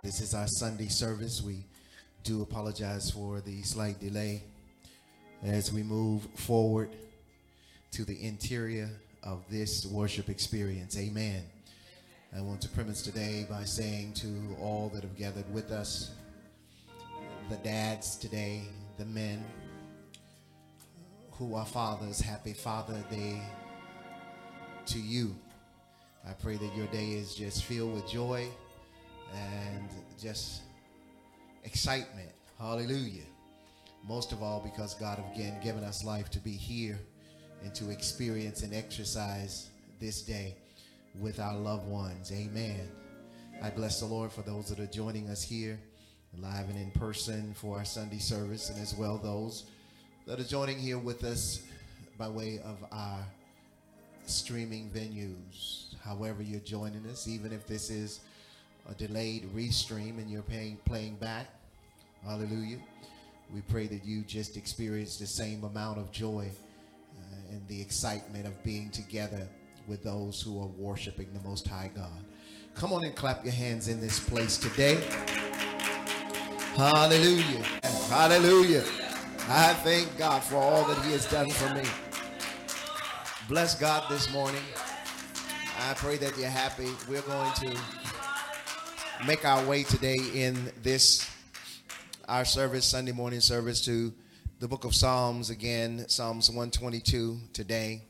This is our Sunday service. We do apologize for the slight delay as we move forward to the interior of this worship experience. Amen. I want to premise today by saying to all that have gathered with us, the dads today, the men who are fathers, happy Father Day to you. I pray that your day is just filled with joy and just excitement. Hallelujah. Most of all, because God have again given us life to be here and to experience and exercise this day with our loved ones. Amen. I bless the Lord for those that are joining us here live and in person for our Sunday service, and as well those that are joining here with us by way of our streaming venues. However you're joining us, even if this is a delayed restream and you're playing back, hallelujah, we pray that you just experience the same amount of joy and the excitement of being together with those who are worshiping the Most High God. Come on and clap your hands in this place today. Hallelujah. Hallelujah. I thank God for all that he has done for me. Bless God this morning. I pray that you're happy. We're going to make our way today in this, our service, Sunday morning service, to the book of Psalms again, Psalms 122 today.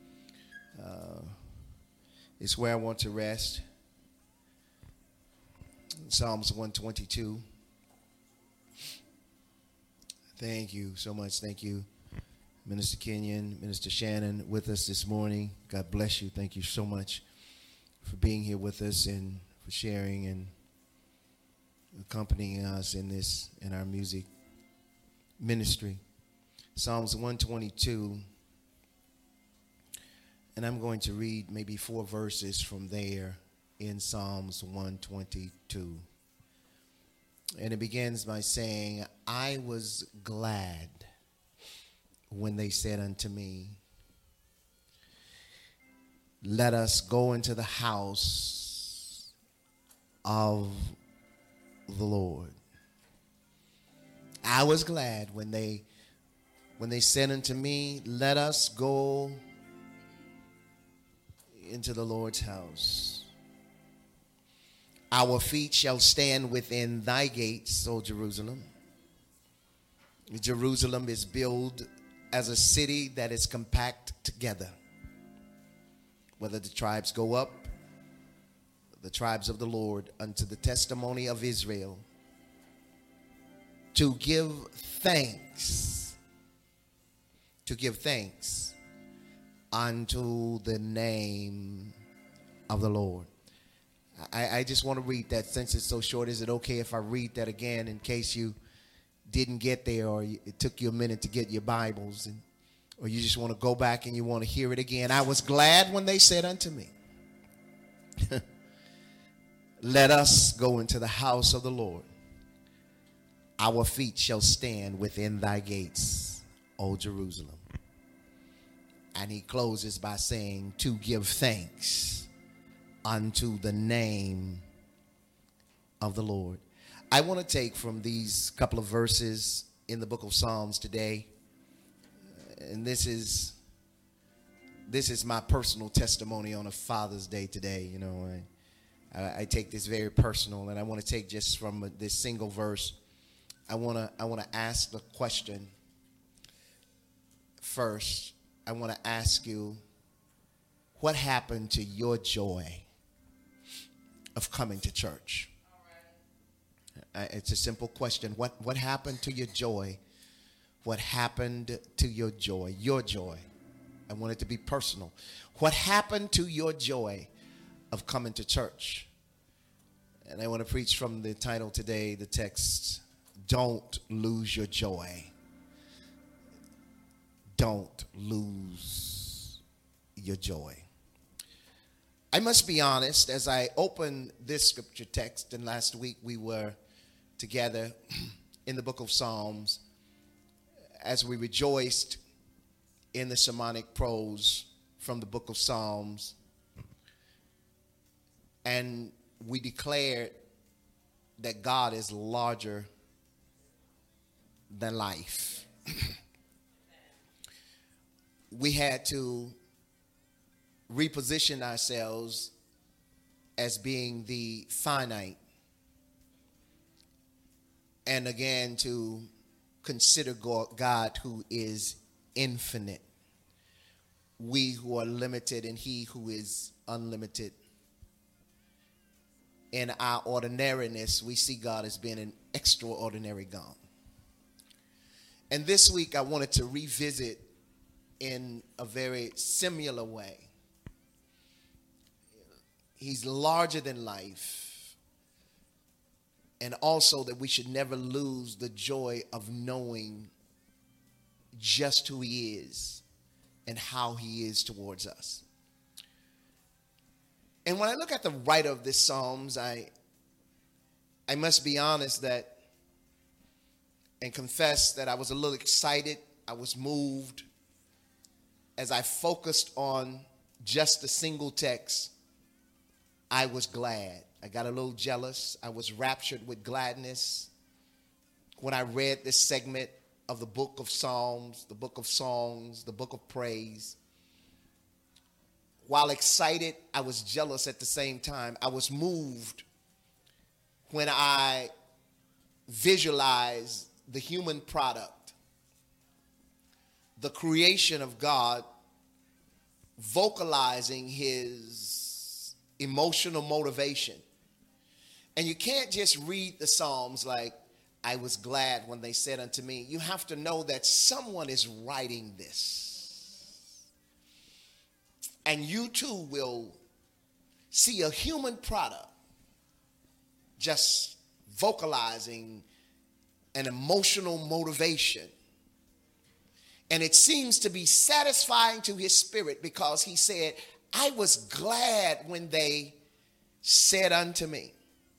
It's where I want to rest. Psalms 122. Thank you so much. Thank you, Minister Kenyon, Minister Shannon, with us this morning. God bless you. Thank you so much for being here with us and for sharing and accompanying us in our music ministry. Psalms 122. And I'm going to read maybe 4 verses from there in Psalms 122. And it begins by saying, I was glad when they said unto me, let us go into the house of the Lord. I was glad when they said unto me, let us go into the Lord's house. Our feet shall stand within thy gates, O Jerusalem. Jerusalem is built as a city that is compact together. Whether the tribes go up, the tribes of the Lord, unto the testimony of Israel, to give thanks unto the name of the Lord. I just want to read that since it's so short. Is it okay if I read that again in case you didn't get there, or it took you a minute to get your Bibles, or you just want to go back and you want to hear it again? I was glad when they said unto me, let us go into the house of the Lord. Our feet shall stand within thy gates, O Jerusalem. And he closes by saying, to give thanks unto the name of the Lord. I want to take from these couple of verses in the book of Psalms today, and this is my personal testimony on a Father's Day today. You know, I take this very personal, and I want to take just from this single verse. I want to ask the question first. I want to ask you, what happened to your joy of coming to church? It's a simple question. What happened to your joy? What happened to your joy? Your joy. I want it to be personal. What happened to your joy of coming to church? And I want to preach from the title today, the text, Don't Lose Your Joy. Don't lose your joy. I must be honest, as I opened this scripture text, and last week we were together in the book of Psalms as we rejoiced in the sermonic prose from the book of Psalms, and we declared that God is larger than life. We had to reposition ourselves as being the finite, and again to consider God who is infinite. We who are limited and he who is unlimited. In our ordinariness, we see God as being an extraordinary God. And this week I wanted to revisit in a very similar way. He's larger than life. And also that we should never lose the joy of knowing just who he is and how he is towards us. And when I look at the writer of this Psalms, I must be honest that and confess that I was a little excited. I was moved as I focused on just a single text. I was glad. I got a little jealous. I was raptured with gladness when I read this segment of the book of Psalms, the book of songs, the book of praise. While excited, I was jealous at the same time. I was moved when I visualized the human product, the creation of God, vocalizing his emotional motivation. And you can't just read the Psalms like, I was glad when they said unto me. You have to know that someone is writing this. And you too will see a human product just vocalizing an emotional motivation. And it seems to be satisfying to his spirit because he said, I was glad when they said unto me.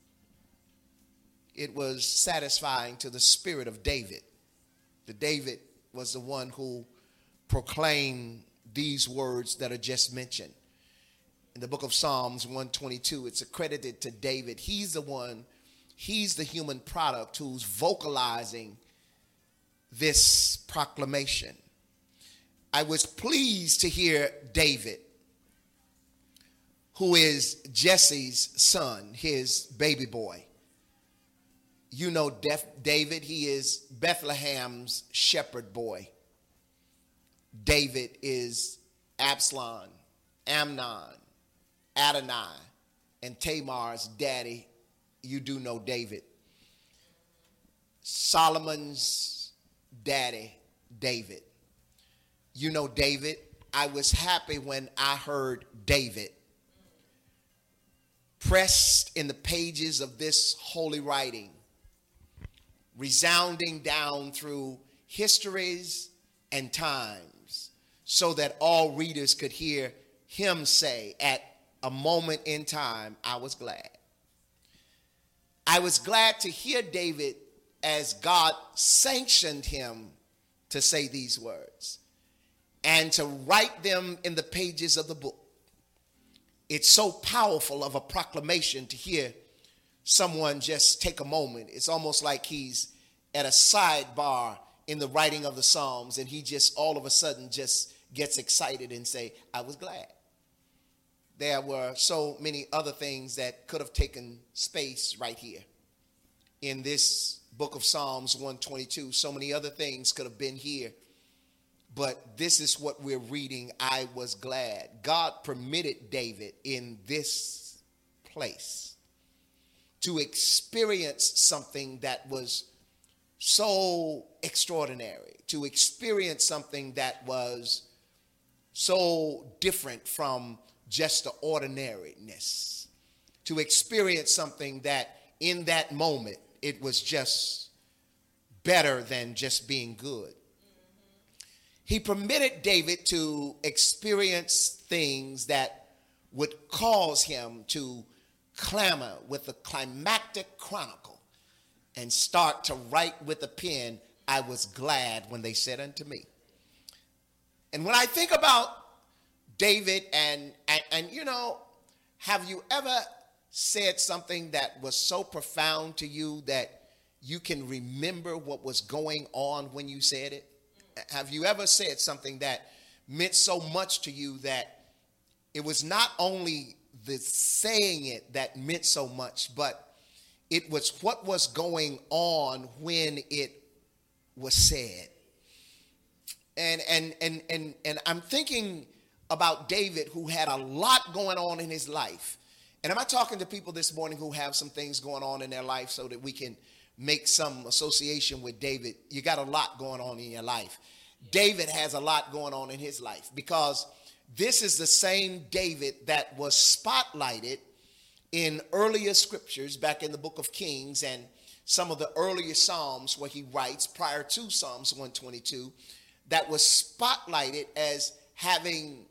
It was satisfying to the spirit of David. David was the one who proclaimed these words that are just mentioned. In the book of Psalms 122, it's accredited to David. He's the human product who's vocalizing this proclamation. I was pleased to hear David, who is Jesse's son, his baby boy. You know David, he is Bethlehem's shepherd boy. David is Absalom, Amnon, Adonai, and Tamar's daddy. You do know David. Solomon's daddy, David. You know David. I was happy when I heard David pressed in the pages of this holy writing, resounding down through histories and times, so that all readers could hear him say, at a moment in time, I was glad. I was glad to hear David as God sanctioned him to say these words and to write them in the pages of the book. It's so powerful of a proclamation to hear someone just take a moment. It's almost like he's at a sidebar in the writing of the Psalms, and he just all of a sudden just gets excited and say, I was glad. There were so many other things that could have taken space right here in this book of Psalms 122. So many other things could have been here, but this is what we're reading. I was glad. God permitted David in this place to experience something that was so extraordinary, to experience something that was so different from just the ordinariness, to experience something that in that moment it was just better than just being good. He permitted David to experience things that would cause him to clamor with the climactic chronicle and start to write with a pen, I was glad when they said unto me. And when I think about David and you know, have you ever said something that was so profound to you that you can remember what was going on when you said it? Have you ever said something that meant so much to you that it was not only the saying it that meant so much, but it was what was going on when it was said? And I'm thinking about David, who had a lot going on in his life. And am I talking to people this morning who have some things going on in their life so that we can make some association with David? You got a lot going on in your life. David has a lot going on in his life, because this is the same David that was spotlighted in earlier scriptures back in the book of Kings and some of the earlier Psalms where he writes prior to Psalms 122, that was spotlighted as having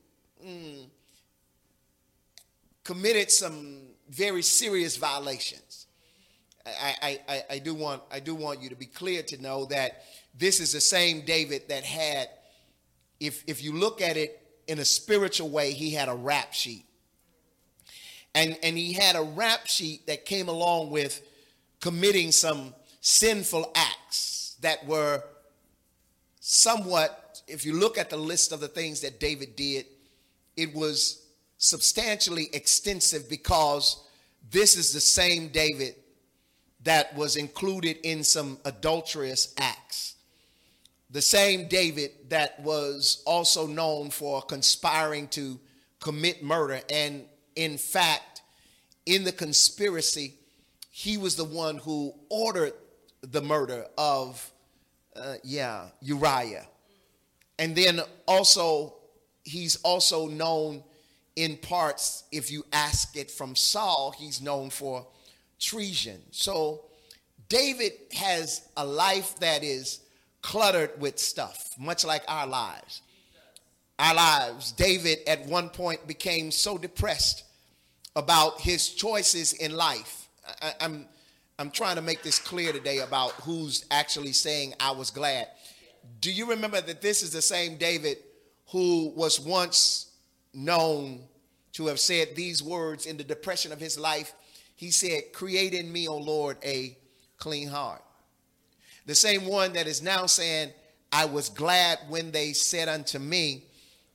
committed some very serious violations. I do want you to be clear to know that this is the same David that had, if you look at it in a spiritual way, he had a rap sheet. And he had a rap sheet that came along with committing some sinful acts that were somewhat, if you look at the list of the things that David did, it was substantially extensive, because this is the same David that was included in some adulterous acts. The same David that was also known for conspiring to commit murder. And in fact, in the conspiracy, he was the one who ordered the murder of Uriah. And then also, he's also known in parts, if you ask it from Saul, he's known for treason. So David has a life that is cluttered with stuff, much like our lives. Our lives. David at one point became so depressed about his choices in life. I'm trying to make this clear today about who's actually saying I was glad. Do you remember that this is the same David who was once known to have said these words in the depression of his life? He said, "Create in me, O Lord, a clean heart." The same one that is now saying, "I was glad when they said unto me,"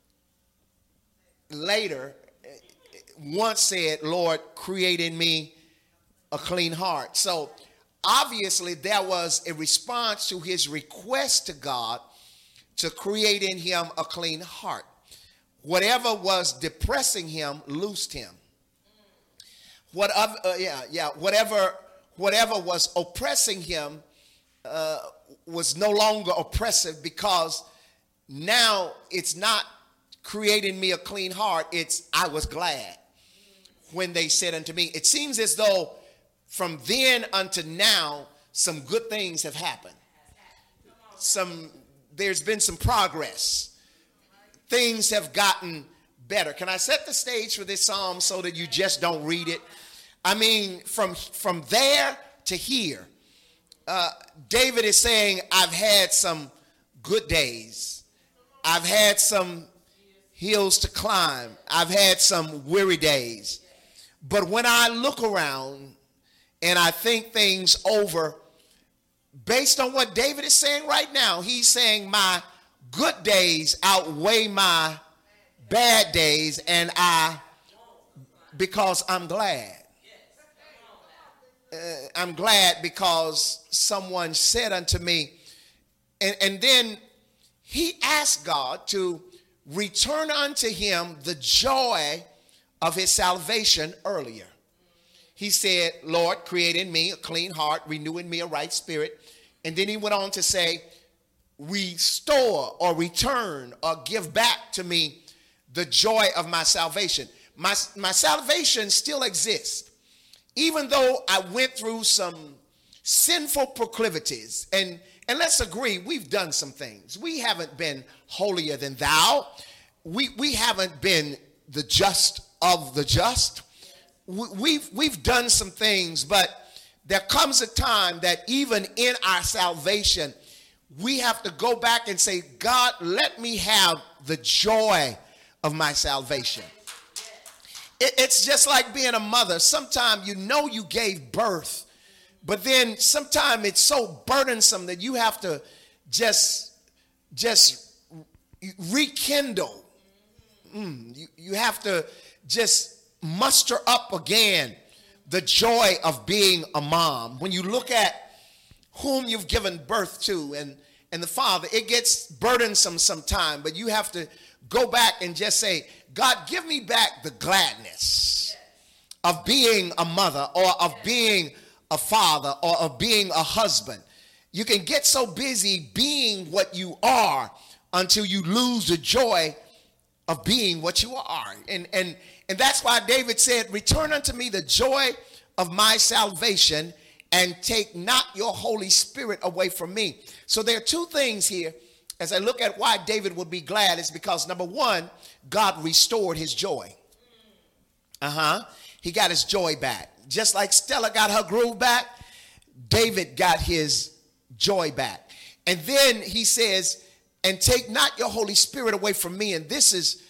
later once said, "Lord, create in me a clean heart." So obviously there was a response to his request to God to create in him a clean heart. Whatever was depressing him loosed him. Whatever was oppressing him was no longer oppressive, because now it's not creating me a clean heart. It's I was glad when they said unto me. It seems as though from then unto now, some good things have happened. There's been some progress. Things have gotten better. Can I set the stage for this psalm so that you just don't read it? I mean, from there to here, David is saying, I've had some good days. I've had some hills to climb. I've had some weary days. But when I look around and I think things over, based on what David is saying right now, he's saying my good days outweigh my bad days, and because I'm glad. I'm glad because someone said unto me, and then he asked God to return unto him the joy of his salvation earlier. He said, "Lord, create in me a clean heart, renew in me a right spirit." And then he went on to say, "Restore or return or give back to me the joy of my salvation." My salvation still exists. Even though I went through some sinful proclivities, and let's agree, we've done some things. We haven't been holier than thou. We haven't been the just of the just. We've done some things, but there comes a time that even in our salvation, we have to go back and say, "God, let me have the joy of my salvation." It's just like being a mother. Sometimes you know you gave birth, but then sometimes it's so burdensome that you have to just rekindle. You have to just muster up again the joy of being a mom. When you look at whom you've given birth to and the father, it gets burdensome sometimes, but you have to go back and just say, God, give me back the gladness of being a mother or of being a father or of being a husband. You can get so busy being what you are until you lose the joy of being what you are. And that's why David said, return unto me the joy of my salvation and take not your Holy Spirit away from me. So there are two things here as I look at why David would be glad. Is because, number one, God restored his joy. He got his joy back. Just like Stella got her groove back, David got his joy back. And then he says, and take not your Holy Spirit away from me. And this is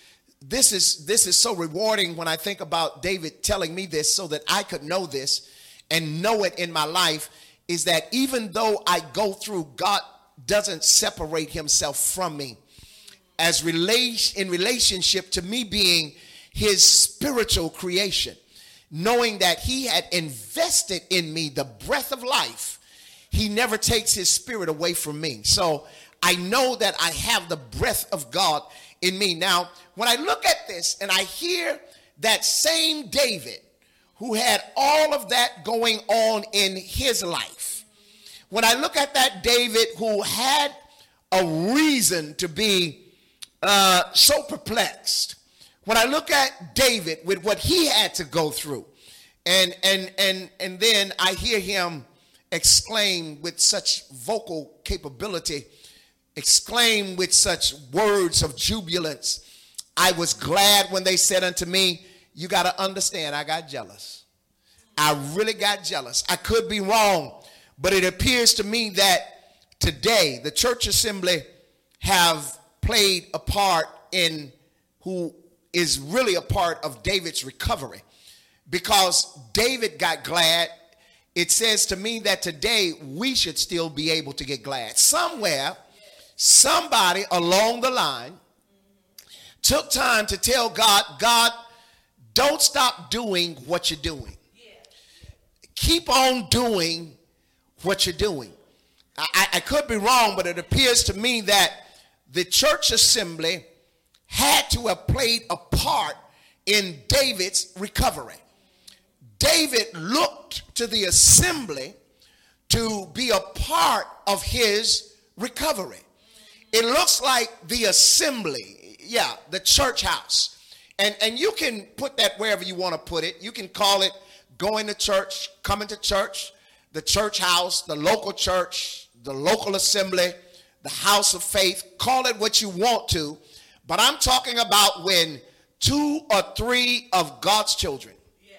so rewarding when I think about David telling me this so that I could know this and know it in my life, is that even though I go through, God doesn't separate himself from me as in relationship to me being his spiritual creation, knowing that he had invested in me the breath of life. He never takes his spirit away from me. So I know that I have the breath of God in me. Now, when I look at this and I hear that same David who had all of that going on in his life, when I look at that David who had a reason to be so perplexed, when I look at David with what he had to go through, and then I hear him exclaim with such vocal capability, exclaim with such words of jubilance, I was glad when they said unto me, you got to understand, I got jealous. I really got jealous. I could be wrong. But it appears to me that today the church assembly have played a part in who is really a part of David's recovery. Because David got glad, it says to me that today we should still be able to get glad. Somewhere, somebody along the line took time to tell God, God, don't stop doing what you're doing. Keep on doing what you're doing. I could be wrong, but it appears to me that the church assembly had to have played a part in David's recovery. David looked to the assembly to be a part of his recovery. It looks like the assembly, the church house. And you can put that wherever you want to put it. You can call it going to church, coming to church, the church house, the local assembly, the house of faith. Call it what you want to. But I'm talking about when 2 or 3 of God's children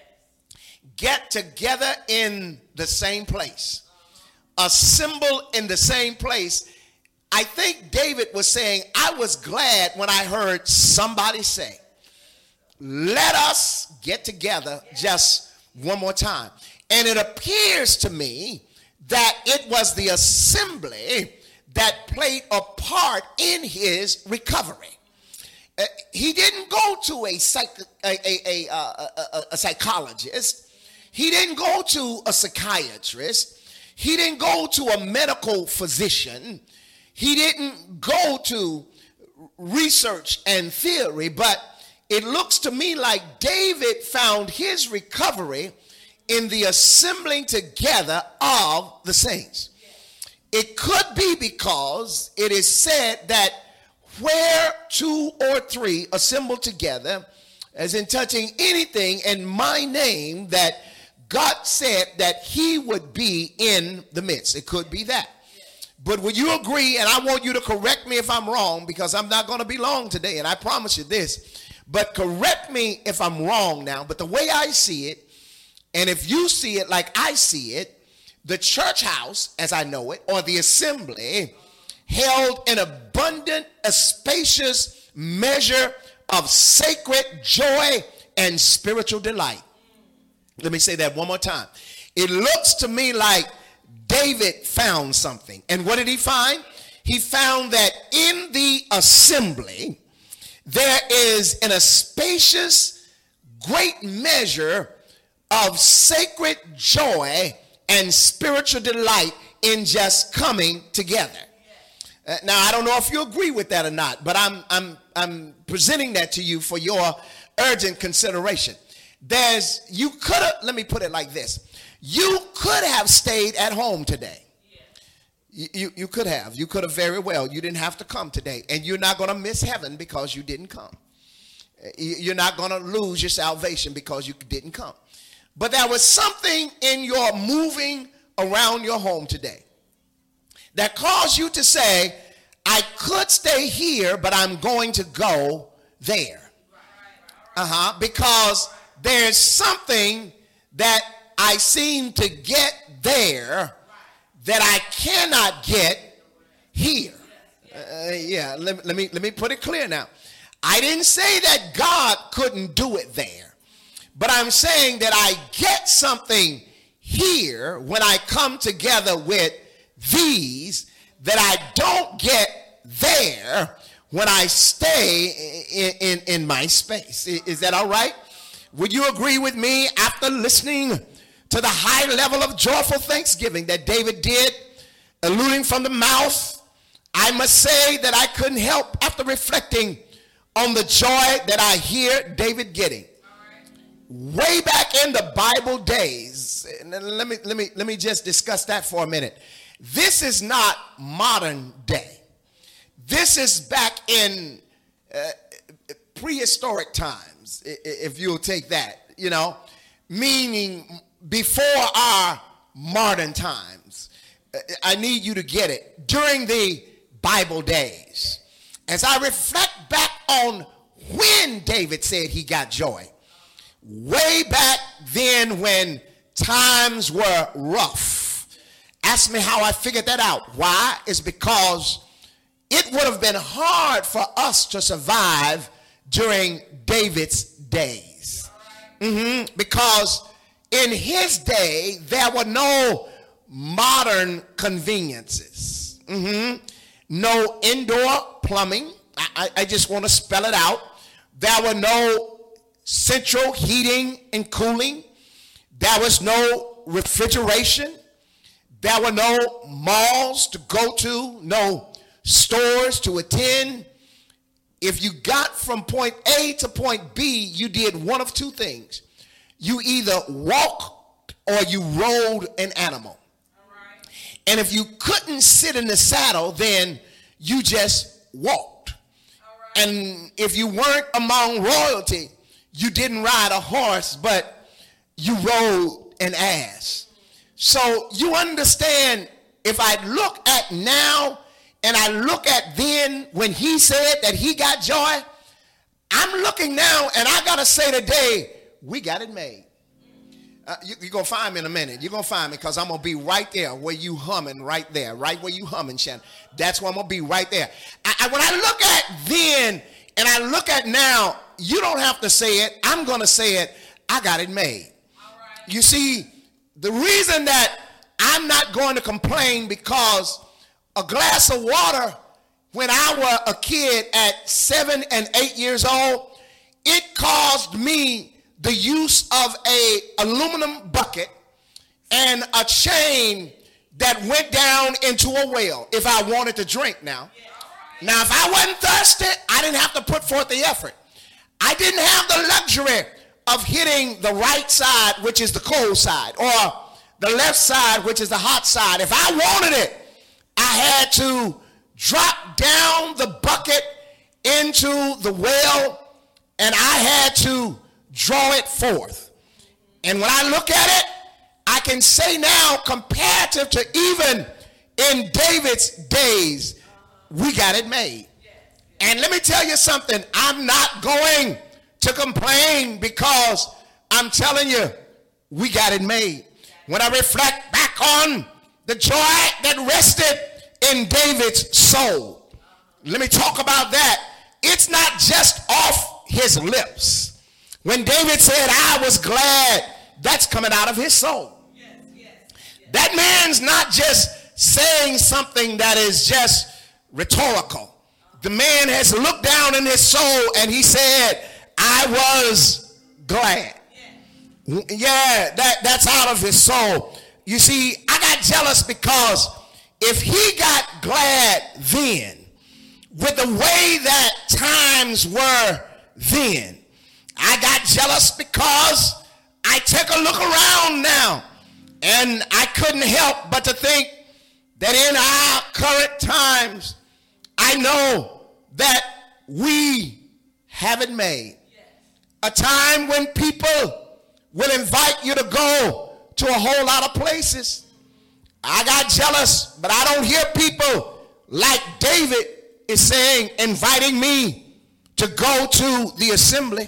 get together in the same place, assemble in the same place. I think David was saying, I was glad when I heard somebody say, let us get together just one more time. And it appears to me that it was the assembly that played a part in his recovery. He didn't go to a psychologist. He didn't go to a psychiatrist. He didn't go to a medical physician. He didn't go to research and theory, but it looks to me like David found his recovery in the assembling together of the saints. It could be because it is said that where 2 or 3 assemble together, as in touching anything in my name, that God said that he would be in the midst. It could be that. But would you agree, and I want you to correct me if I'm wrong, because I'm not going to be long today, and I promise you this, but correct me if I'm wrong now, but the way I see it, and if you see it like I see it, the church house, as I know it, or the assembly, held an abundant, a spacious measure of sacred joy and spiritual delight. Let me say that one more time. It looks to me like David found something. And what did he find? He found that in the assembly, there is in a spacious, great measure of sacred joy and spiritual delight in just coming together. Now, I don't know if you agree with that or not, but I'm presenting that to you for your urgent consideration. Let me put it like this. You could have stayed at home today. You could have very well. You didn't have to come today. And you're not going to miss heaven because you didn't come. You're not going to lose your salvation because you didn't come. But there was something in your moving around your home today that caused you to say, I could stay here, but I'm going to go there. Because there's something that I seem to get there that I cannot get here. Let me put it clear now. I didn't say that God couldn't do it there, but I'm saying that I get something here when I come together with these that I don't get there when I stay in my space. Is that all right? Would you agree with me after listening to the high level of joyful thanksgiving that David did, alluding from the mouth? I must say that I couldn't help after reflecting on the joy that I hear David getting. Way back in the Bible days, and let me just discuss that for a minute. This is not modern day. This is back in prehistoric times, if you'll take that, meaning before our modern times. I need you to get it. During the Bible days, as I reflect back on when David said he got joy, way back then when times were rough. Ask me how I figured that out. Why? It's because it would have been hard for us to survive during David's days. Because in his day, there were no modern conveniences. No indoor plumbing. I just want to spell it out. There were no central heating and cooling. There was no refrigeration. There were no malls to go to, no stores to attend. If you got from point A to point B, you did one of two things. You either walked or you rode an animal. And if you couldn't sit in the saddle, then you just walked. And if you weren't among royalty, you didn't ride a horse, but you rode an ass. So you understand, if I look at now and I look at then when he said that he got joy, I'm looking now and I got to say today, we got it made. You're going to find me in a minute. You're going to find me because I'm going to be right there where you humming right there. Right where you humming, Shannon. That's where I'm going to be right there. When I look at then and I look at now, you don't have to say it. I'm going to say it. I got it made. Right. You see, the reason that I'm not going to complain because a glass of water when I was a kid at 7 and 8 years old, it caused me the use of a aluminum bucket and a chain that went down into a well if I wanted to drink now. Now, if I wasn't thirsty, I didn't have to put forth the effort. I didn't have the luxury of hitting the right side, which is the cold side, or the left side, which is the hot side. If I wanted it, I had to drop down the bucket into the well, and I had to draw it forth. And when I look at it, I can say now, comparative to even in David's days, we got it made. And let me tell you something, I'm not going to complain because I'm telling you, we got it made. When I reflect back on the joy that rested in David's soul, let me talk about that. It's not just off his lips. When David said, I was glad, that's coming out of his soul. That man's not just saying something that is just rhetorical. The man has looked down in his soul and he said, I was glad. Yeah, that's out of his soul. You see, I got jealous because if he got glad then, with the way that times were then, I got jealous because I take a look around now and I couldn't help but to think that in our current times, I know that we have it made. A time when people will invite you to go to a whole lot of places. I got jealous, but I don't hear people like David is saying, inviting me to go to the assembly.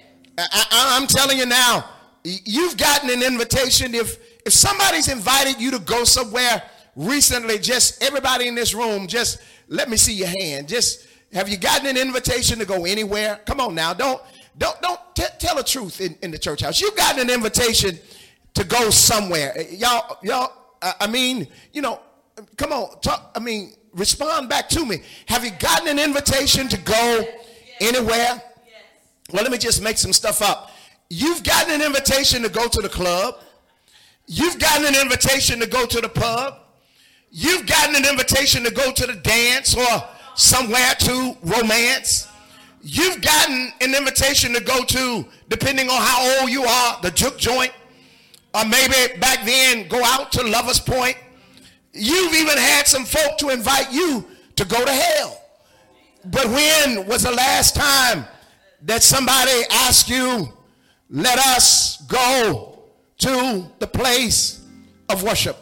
I'm telling you now, you've gotten an invitation. If somebody's invited you to go somewhere recently, just everybody in this room, just let me see your hand. Just, have you gotten an invitation to go anywhere? Come on now, don't tell the truth in the church house. You've gotten an invitation to go somewhere. Y'all, I mean, you know, come on, talk, I mean, respond back to me. Have you gotten an invitation to go anywhere? Well, let me just make some stuff up. You've gotten an invitation to go to the club. You've gotten an invitation to go to the pub. You've gotten an invitation to go to the dance or somewhere to romance. You've gotten an invitation to go to, depending on how old you are, the juke joint. Or maybe back then, go out to Lover's Point. You've even had some folk to invite you to go to hell. But when was the last time that somebody asked you, let us go to the place of worship?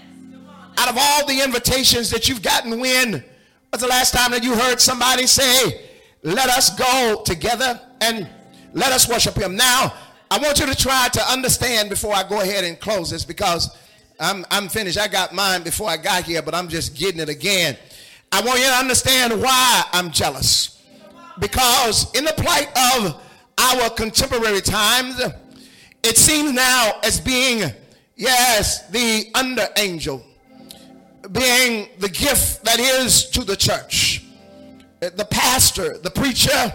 Out of all the invitations that you've gotten, when was the last time that you heard somebody say, let us go together and let us worship him? Now, I want you to try to understand before I go ahead and close this, because I'm finished. I got mine before I got here, but I'm just getting it again. I want you to understand why I'm jealous. Because in the plight of our contemporary times, it seems now as being, yes, the under angel, being the gift that is to the church, the pastor, the preacher,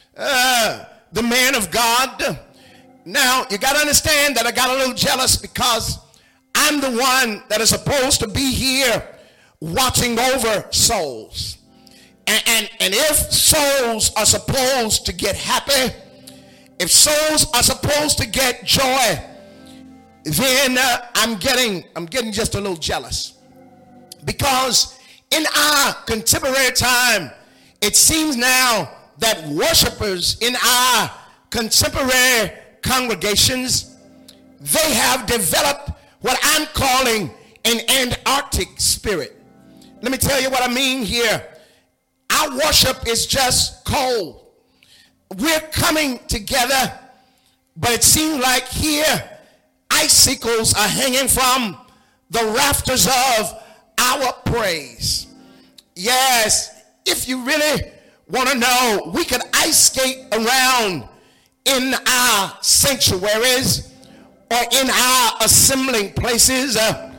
the man of God. Now, you got to understand that I got a little jealous because I'm the one that is supposed to be here watching over souls. And if souls are supposed to get happy, if souls are supposed to get joy, then I'm getting just a little jealous. Because in our contemporary time, it seems now that worshipers in our contemporary congregations, they have developed what I'm calling an Antarctic spirit. Let me tell you what I mean here. Our worship is just cold. We're coming together, but it seems like here icicles are hanging from the rafters of our praise. Yes, if you really want to know, we could ice skate around in our sanctuaries or in our assembling places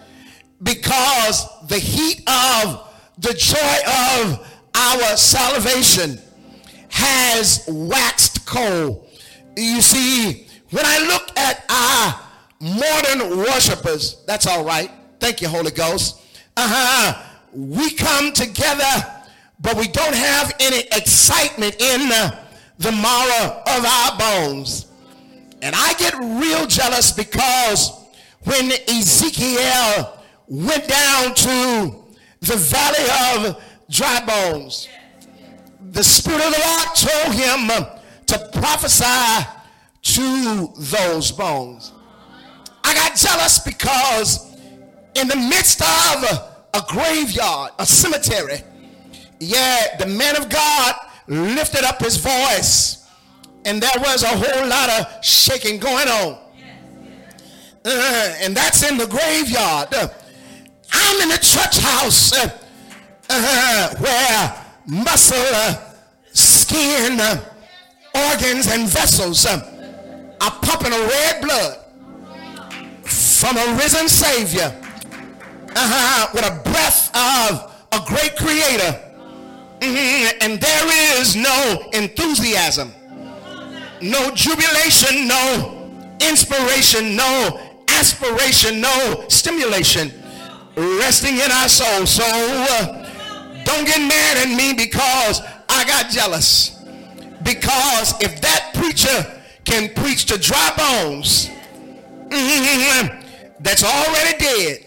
because the heat of the joy of our salvation has waxed cold. You see, when I look at our modern worshipers, that's all right. Thank you, Holy Ghost. We come together, but we don't have any excitement in the marrow of our bones. And I get real jealous because when Ezekiel went down to the valley of dry bones, the Spirit of the Lord told him to prophesy to those bones. I got jealous because in the midst of a graveyard, a cemetery, the man of God lifted up his voice, and there was a whole lot of shaking going on. And that's in the graveyard. I'm in the church house where muscle, skin, organs, and vessels are pumping a red blood from a risen Savior with a breath of a great Creator. And there is no enthusiasm, no jubilation, no inspiration, no aspiration, no stimulation resting in our soul. So don't get mad at me because I got jealous. Because if that preacher can preach to dry bones, that's already dead,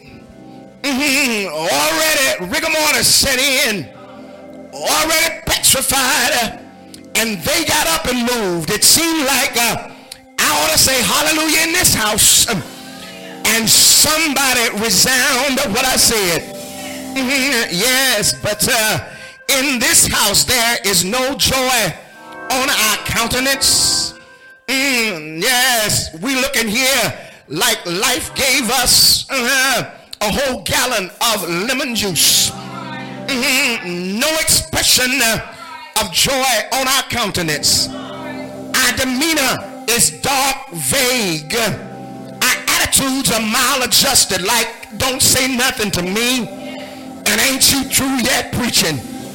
already rigor mortis set in, already petrified, and they got up and moved, it seemed like I ought to say hallelujah in this house, and somebody resound what I said. Yes, but in this house there is no joy on our countenance. Yes, we looking here like life gave us a whole gallon of lemon juice. No expression of joy on our countenance. Our demeanor is dark, vague. Our attitudes are maladjusted, like don't say nothing to me, and ain't you true yet preaching?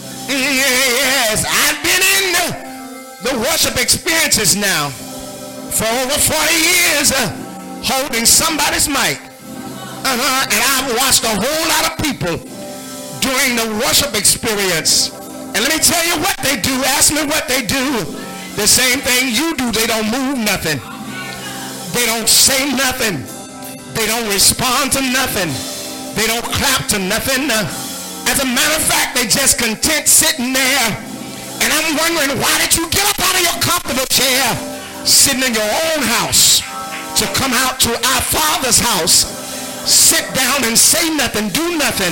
Yes, I've been in the worship experiences now for over 40 years, holding somebody's mic, and I've watched a whole lot of people during the worship experience, and let me tell you what they do. Ask me what they do. The same thing you do. They don't move nothing. They don't say nothing. They don't respond to nothing. They don't clap to nothing. As a matter of fact, they just content sitting there. And I'm wondering, why did you get up out of your comfortable chair, sitting in your own house, to come out to our Father's house, sit down and say nothing, do nothing?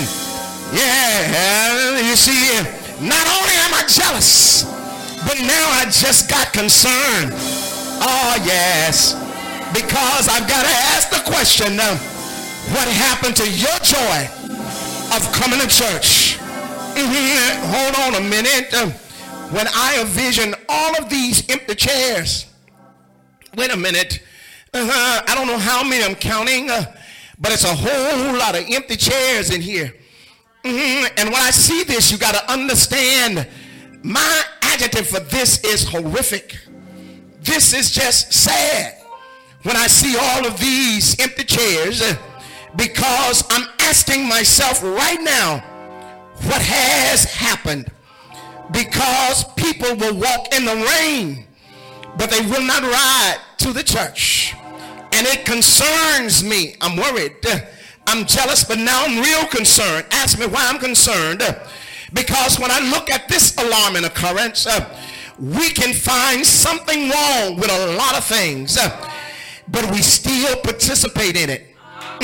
Yeah, you see, not only am I jealous, but now I just got concerned. Oh, yes, because I've got to ask the question, what happened to your joy of coming to church? Hold on a minute. When I envision all of these empty chairs, wait a minute, I don't know how many I'm counting, but it's a whole lot of empty chairs in here. And when I see this, you got to understand, my adjective for this is horrific. This is just sad when I see all of these empty chairs, because I'm asking myself right now, what has happened? Because people will walk in the rain, but they will not ride to the church. And it concerns me. I'm worried. I'm jealous, but now I'm real concerned. Ask me why I'm concerned. Because when I look at this alarming occurrence, we can find something wrong with a lot of things, but we still participate in it.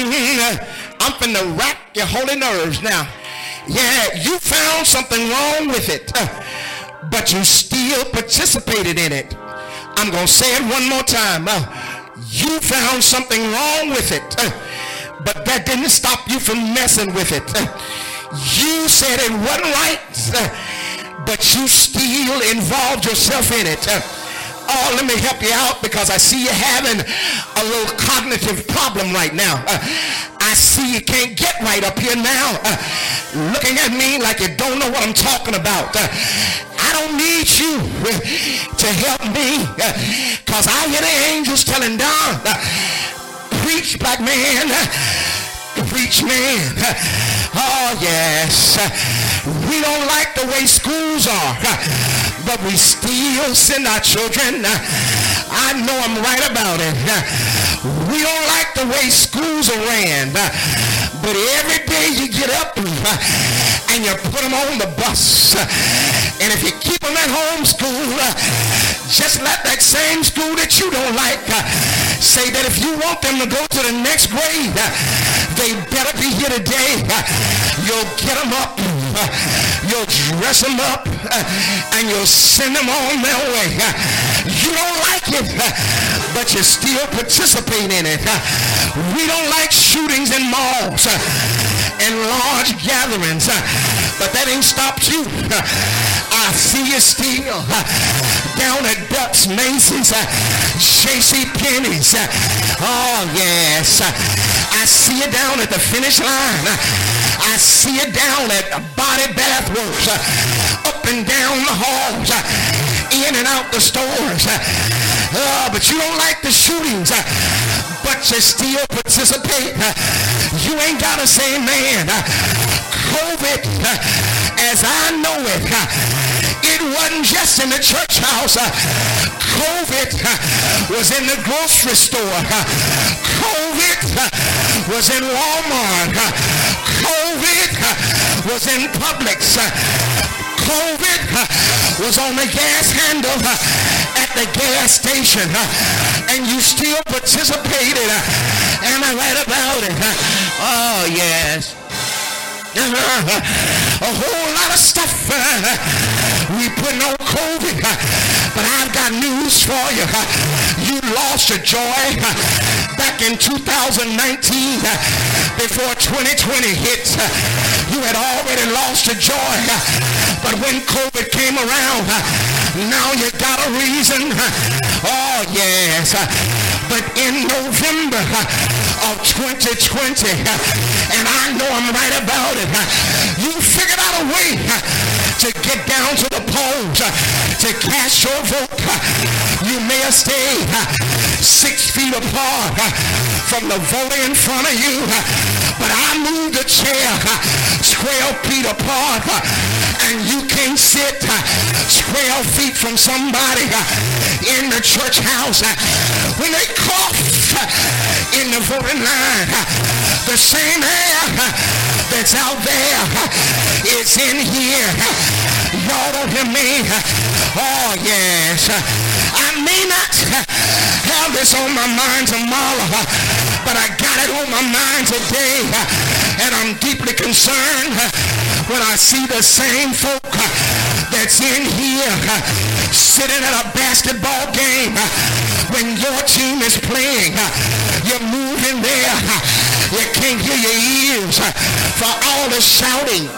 I'm finna rack your holy nerves now. Yeah, you found something wrong with it, but you still participated in it. I'm going to say it one more time. You found something wrong with it, but that didn't stop you from messing with it. You said it wasn't right, but you still involved yourself in it. Oh, let me help you out, because I see you having a little cognitive problem right now. I see you can't get right up here now, looking at me like you don't know what I'm talking about. I don't need you to help me, because I hear the angels telling Don, preach, black man, preach, man. Oh, yes. We don't like the way schools are, but we still send our children. I know I'm right about it. We don't like the way schools are ran, but every day you get up and you put them on the bus. And if you keep them at home school, just let that same school that you don't like say that if you want them to go to the next grade, they better be here today. You'll get them up, you'll dress them up, and you'll send them on their way. You don't like it, but you still participate in it. We don't like shootings in malls and large gatherings, but that ain't stopped you. I see you still down at Duck's Macy's, J.C. Penney's. Oh, yes. I see you down at the finish line. I see you down at Body Bath Works, up and down the halls, in and out the stores. But you don't like the shootings, but you still participate. You ain't got to say, man, COVID, as I know it, it wasn't just in the church house. COVID was in the grocery store. COVID was in Walmart. COVID was in Publix. COVID was on the gas handle at the gas station, and you still participated. Am I right about it? Oh, yes. A whole lot of stuff we putting on COVID, but I've got news for you. You lost your joy back in 2019 before 2020 hit. You had already lost your joy, but when COVID came around, now you got a reason. Oh yes. But in November of 2020, and I know I'm right about it, you figured out a way to get down to the polls to cast your vote. You may have stayed 6 feet apart from the voter in front of you, but I moved the chair 12 feet apart, and you can't sit 12 feet from somebody in the church house. When they cough in the voting line, the same air that's out there is in here. Y'all don't hear me? Oh yes. I may not have this on my mind tomorrow, but I got it on my mind today, and I'm deeply concerned when I see the same folk that's in here sitting at a basketball game. When your team is playing, you're moving there. You can't hear your ears for all the shouting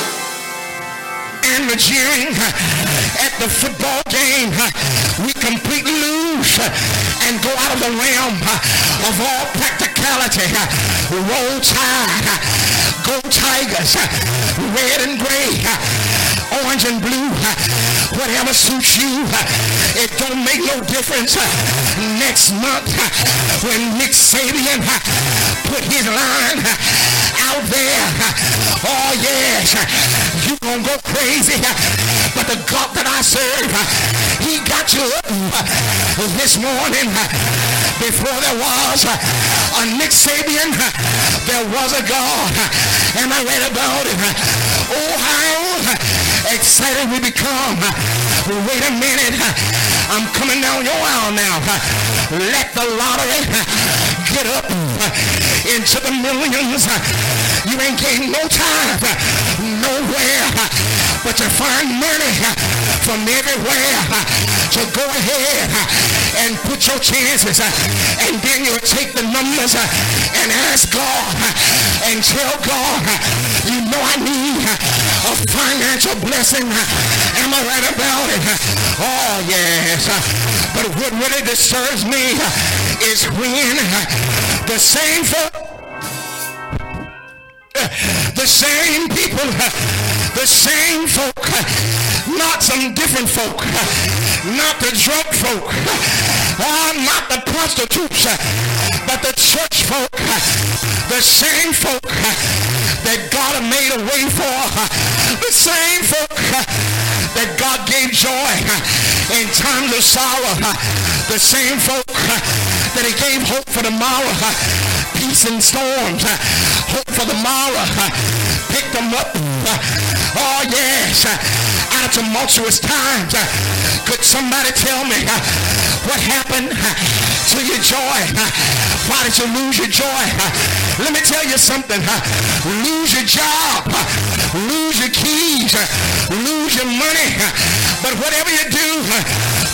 and the jeering at the football game. We completely lose and go out of the realm of all practicality. Roll Tide, go Tigers, red and gray, orange and blue, whatever suits you. It don't make no difference. Next month, when Nick Saban put his line out there, oh yes, you gonna go crazy. But the God that I serve, he got you up this morning. Before there was a Nick Saban, there was a God. Am I right about it? Oh, how excited we become. Wait a minute, I'm coming down your aisle now. Let the lottery get up into the millions. You ain't getting no time nowhere, but you find money from everywhere. So go ahead and put your chances, and then you'll take the numbers and ask God and tell God, you know I need a financial blessing. Am I right about it? Oh yes. But what really disturbs me is when the same folk, the same people, the same folk, not some different folk, not the drunk folk, not the prostitutes, but the church folk, the same folk that God made a way for, the same folk that God gave joy in times of sorrow, the same folk that he gave hope for tomorrow, peace in storms, hope for tomorrow, picked them up, oh yes, out of tumultuous times. Could somebody tell me what happened to your joy? Why did you lose your joy? Let me tell you something. Lose your job, lose your keys, lose your money, but whatever you do, don't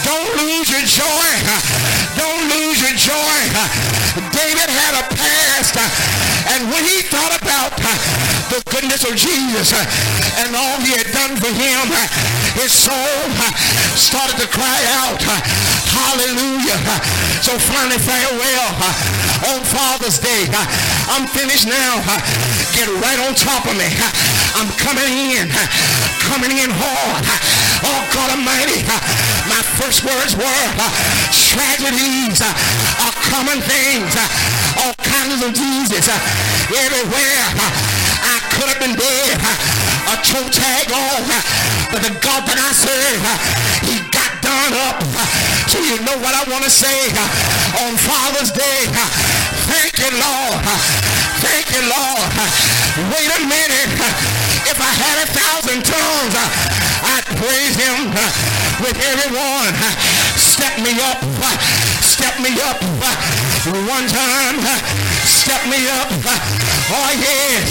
lose your joy. Don't lose your joy. David had a past, and when he thought about the goodness of Jesus and all he had done for him, his soul started to cry out, hallelujah. So finally, farewell on Father's Day. I'm finished now. Get right on top of me. I'm coming in hard. Oh, God Almighty, my first words were tragedies are common things. All kinds of diseases everywhere. I could have been dead, a toe tag on, but the God that I serve, he got done up. So you know what I want to say on Father's Day? Thank you, Lord. Thank you, Lord. Wait a minute. If I had 1,000 tongues, I'd praise him with everyone. Step me up. Step me up. One time. Step me up. Oh, yes.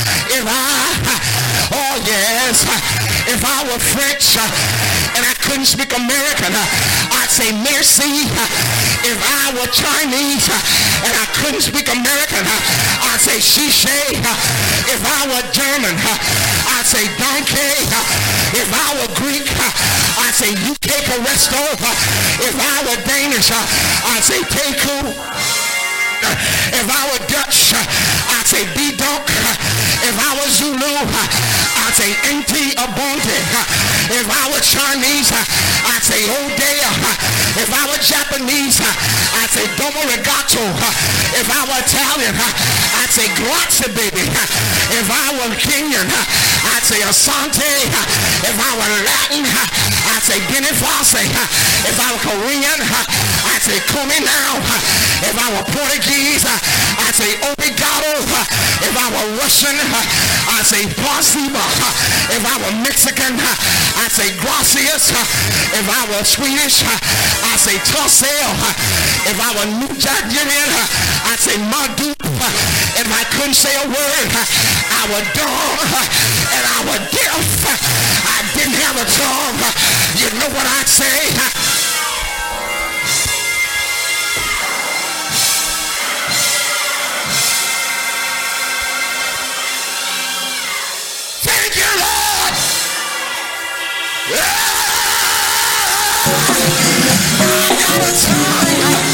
If I were French and I couldn't speak American, I'd say merci. If I were Chinese and I couldn't speak American, I'd say chiche. If I were German, I'd say danke. If I were Greek, I'd say UK Resto. If I were Danish, I'd say teku. If I were Dutch, I'd say bidonk. If I was Zulu, I'd say enti abonte. If I were Chinese, I'd say odea. If I were Japanese, I'd say domo regato. If I were Italian, I'd say grazie, baby. If I were Kenyan, I'd say asante. If I were Latin, I'd say bene face. If I were Korean, I'd say come now. If I were Portuguese, I'd say obrigado. If I were Russian, I'd say spasiba. If I were Mexican, I'd say gracias. If I were Swedish, I'd say tosel. If I were Nigerian, I'd say madu. If I couldn't say a word, I was dumb and I was deaf. I didn't have a tongue. You know what I'd say? Thank you, Lord. I got a tongue.